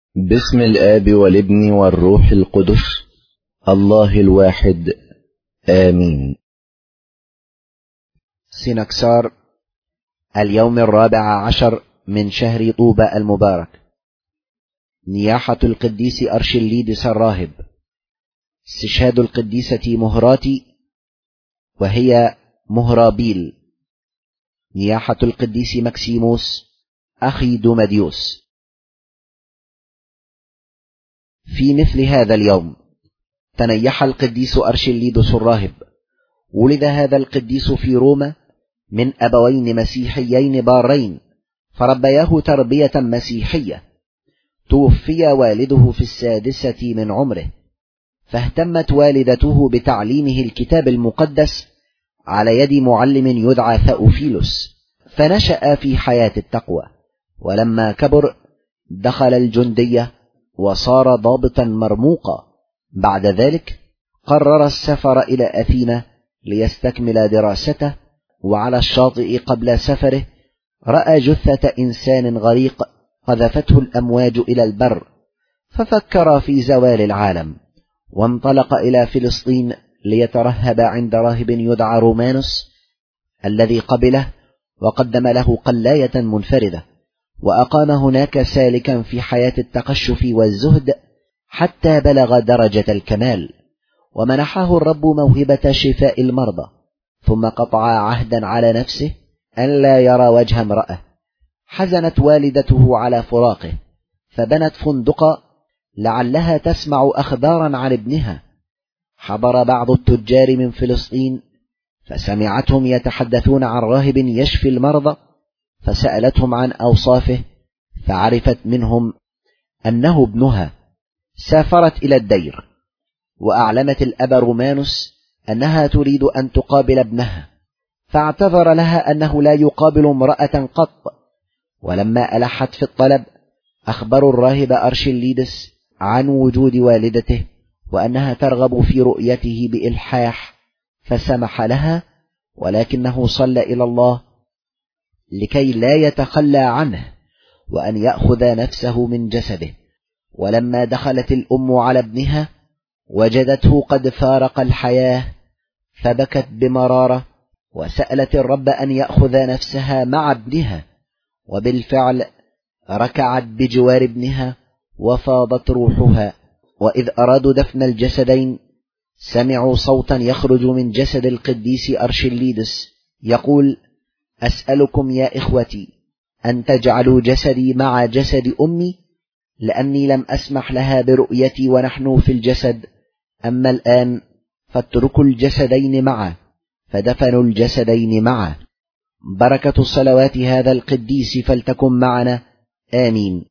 باسم الآب والابن والروح القدس الله الواحد آمين. سنكسار اليوم 14 من شهر طوبى المبارك. نياحة القديس أرشليدس الراهب. استشهاد القديسة مهراتي وهي مهرابيل. نياحة القديس مكسيموس أخي دوماديوس. في مثل هذا اليوم تنيح القديس أرشليدس الراهب. ولد هذا القديس في روما من أبوين مسيحيين بارين، فربياه تربية مسيحية. توفي والده في 6 من عمره، فاهتمت والدته بتعليمه الكتاب المقدس على يد معلم يدعى ثأوفيلوس، فنشأ في حياة التقوى. ولما كبر دخل الجندية وصار ضابطا مرموقا. بعد ذلك قرر السفر إلى أثينا ليستكمل دراسته، وعلى الشاطئ قبل سفره رأى جثة إنسان غريق قذفته الأمواج إلى البر، ففكر في زوال العالم، وانطلق إلى فلسطين ليترهب عند راهب يدعى رومانوس، الذي قبله وقدم له قلاية منفردة، وأقام هناك سالكا في حياة التقشف والزهد حتى بلغ درجة الكمال، ومنحه الرب موهبة شفاء المرضى. ثم قطع عهدا على نفسه أن لا يرى وجه امرأة. حزنت والدته على فراقه، فبنت فندقا لعلها تسمع أخبارا عن ابنها. حضر بعض التجار من فلسطين فسمعتهم يتحدثون عن راهب يشفي المرضى، فسألتهم عن أوصافه، فعرفت منهم أنه ابنها. سافرت إلى الدير وأعلمت الأب رومانوس أنها تريد أن تقابل ابنها، فاعتذر لها أنه لا يقابل امرأة قط. ولما ألحت في الطلب أخبروا الراهب أرشليدس عن وجود والدته وأنها ترغب في رؤيته بإلحاح، فسمح لها، ولكنه صلى إلى الله لكي لا يتخلى عنه وأن يأخذ نفسه من جسده. ولما دخلت الأم على ابنها وجدته قد فارق الحياة، فبكت بمرارة وسألت الرب أن يأخذ نفسها مع ابنها، وبالفعل ركعت بجوار ابنها وفاضت روحها. وإذ أرادوا دفن الجسدين سمعوا صوتا يخرج من جسد القديس أرشليدس يقول: أسألكم يا إخوتي أن تجعلوا جسدي مع جسد أمي، لأني لم أسمح لها برؤيتي ونحن في الجسد. أما الآن فاتركوا الجسدين معا، فدفنوا الجسدين معا. بركة صلوات هذا القديس فلتكن معنا، آمين.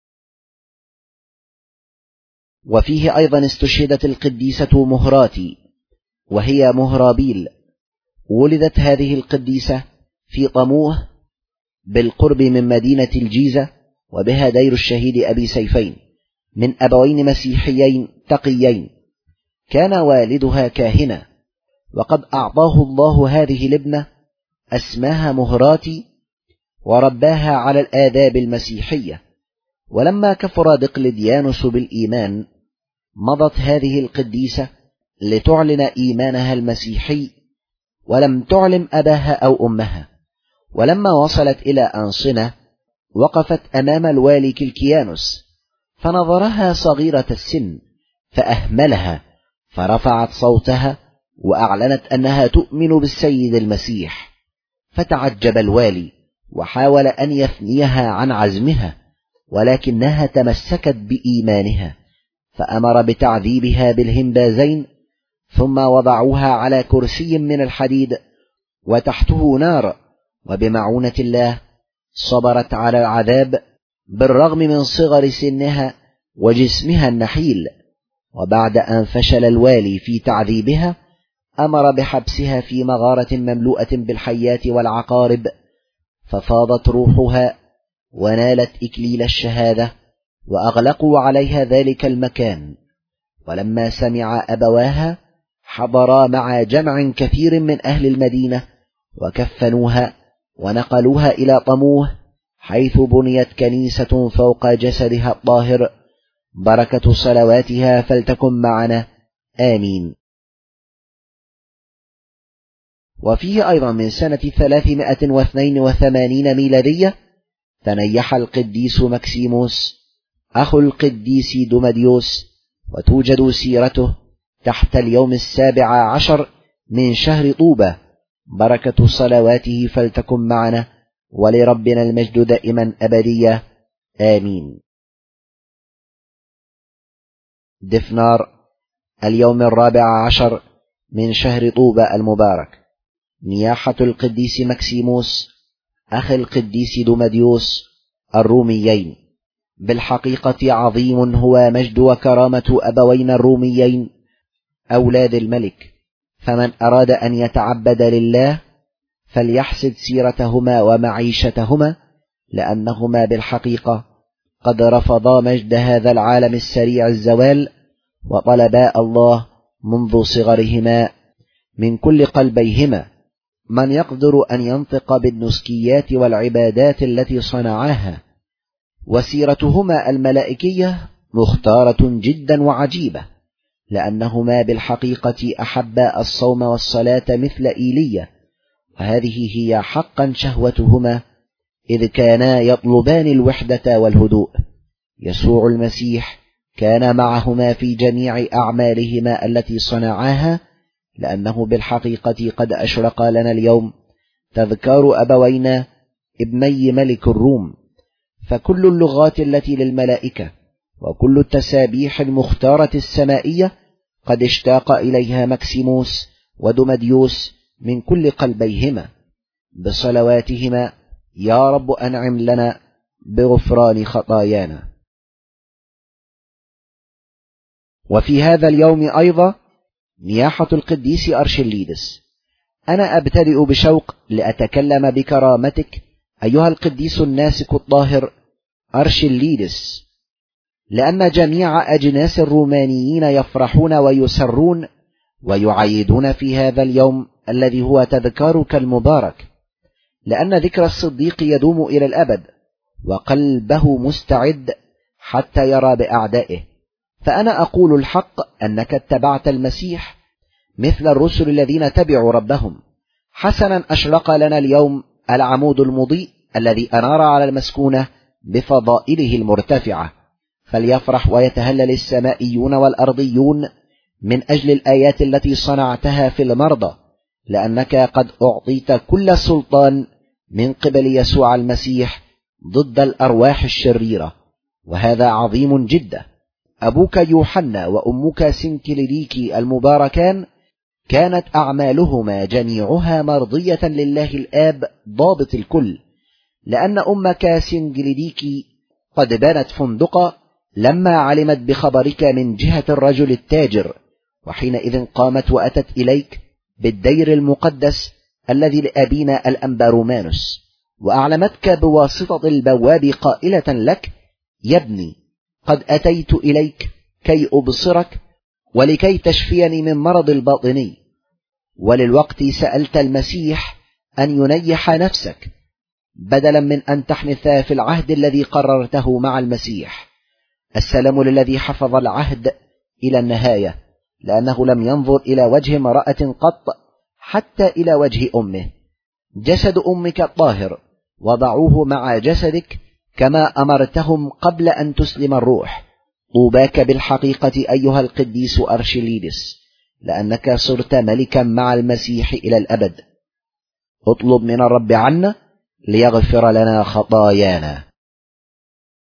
وفيه أيضا استشهدت القديسة مهراتي وهي مهرابيل. ولدت هذه القديسة في طموه بالقرب من مدينة الجيزة، وبها دير الشهيد أبي سيفين، من أبوين مسيحيين تقيين. كان والدها كاهنا، وقد أعطاه الله هذه الابنة اسمها مهراتي، ورباها على الآداب المسيحية. ولما كفر دقلديانوس بالإيمان مضت هذه القديسة لتعلن إيمانها المسيحي، ولم تعلم أباها أو أمها. ولما وصلت إلى أنصنة وقفت أمام الوالي كلكيانوس، فنظرها صغيرة السن فأهملها، فرفعت صوتها وأعلنت أنها تؤمن بالسيد المسيح. فتعجب الوالي وحاول أن يثنيها عن عزمها، ولكنها تمسكت بإيمانها، فأمر بتعذيبها بالهمبازين، ثم وضعوها على كرسي من الحديد وتحته نار، وبمعونة الله صبرت على العذاب بالرغم من صغر سنها وجسمها النحيل. وبعد أن فشل الوالي في تعذيبها أمر بحبسها في مغارة مملوءة بالحيات والعقارب، ففاضت روحها ونالت إكليل الشهادة، وأغلقوا عليها ذلك المكان. ولما سمع أبواها حضرا مع جمع كثير من أهل المدينة وكفنوها ونقلوها إلى طموه، حيث بنيت كنيسة فوق جسدها الطاهر بركة صلواتها فلتكن معنا آمين. وفيه أيضا من سنة 382 ميلادية تنيح القديس مكسيموس أخو القديس دوماديوس، وتوجد سيرته تحت اليوم 17 من شهر طوبة. بركة صلواته فلتكن معنا، ولربنا المجد دائما أبدية آمين. دفنار اليوم 14 من شهر طوبة المبارك، نياحة القديس مكسيموس أخ القديس دوماديوس الروميين. بالحقيقة عظيم هو مجد وكرامة أبوين الروميين أولاد الملك، فمن أراد أن يتعبد لله فليحسد سيرتهما ومعيشتهما، لأنهما بالحقيقة قد رفضا مجد هذا العالم السريع الزوال، وطلبا الله منذ صغرهما من كل قلبيهما. من يقدر أن ينطق بالنسكيات والعبادات التي صنعاها؟ وسيرتهما الملائكية مختارة جدا وعجيبة، لأنهما بالحقيقة أحبا الصوم والصلاة مثل إيليا، وهذه هي حقا شهوتهما، إذ كانا يطلبان الوحدة والهدوء. يسوع المسيح كان معهما في جميع أعمالهما التي صنعاها، لأنه بالحقيقة قد أشرق لنا اليوم تذكار أبوينا ابني ملك الروم. فكل اللغات التي للملائكة وكل التسابيح المختارة السمائية قد اشتاق إليها مكسيموس ودوماديوس من كل قلبيهما. بصلواتهما يا رب أنعم لنا بغفران خطايانا. وفي هذا اليوم أيضا نياحة القديس أرشليدس. أنا أبتدئ بشوق لأتكلم بكرامتك أيها القديس الناسك الطاهر أرشليدس، لأن جميع أجناس الرومانيين يفرحون ويسرون ويعيدون في هذا اليوم الذي هو تذكارك المبارك، لأن ذكر الصديق يدوم إلى الأبد، وقلبه مستعد حتى يرى بأعدائه. فأنا أقول الحق أنك اتبعت المسيح مثل الرسل الذين تبعوا ربهم. حسنا أشرق لنا اليوم العمود المضيء الذي أنار على المسكونة بفضائله المرتفعة، فليفرح ويتهلل السمائيون والأرضيون من أجل الآيات التي صنعتها في المرضى، لأنك قد أعطيت كل سلطان من قبل يسوع المسيح ضد الأرواح الشريرة، وهذا عظيم جدا. أبوك يوحنا وأمك سنكليريكي المباركان كانت أعمالهما جميعها مرضية لله الآب ضابط الكل، لأن أمك سنكليريكي قد بنت فندقا لما علمت بخبرك من جهة الرجل التاجر، وحينئذ قامت وأتت إليك بالدير المقدس الذي لأبينا الأنبارومانوس، وأعلمتك بواسطة البواب قائلة لك: يا ابني، قد أتيت إليك كي أبصرك ولكي تشفيني من مرض الباطني. وللوقت سألت المسيح أن ينيح نفسك بدلا من أن تحنث في العهد الذي قررته مع المسيح. السلام للذي حفظ العهد إلى النهاية، لأنه لم ينظر إلى وجه امرأة قط حتى إلى وجه أمه. جسد أمك الطاهر وضعوه مع جسدك كما أمرتهم قبل أن تسلم الروح. طوباك بالحقيقة أيها القديس أرشليدس، لأنك صرت ملكا مع المسيح إلى الأبد. اطلب من الرب عنا ليغفر لنا خطايانا.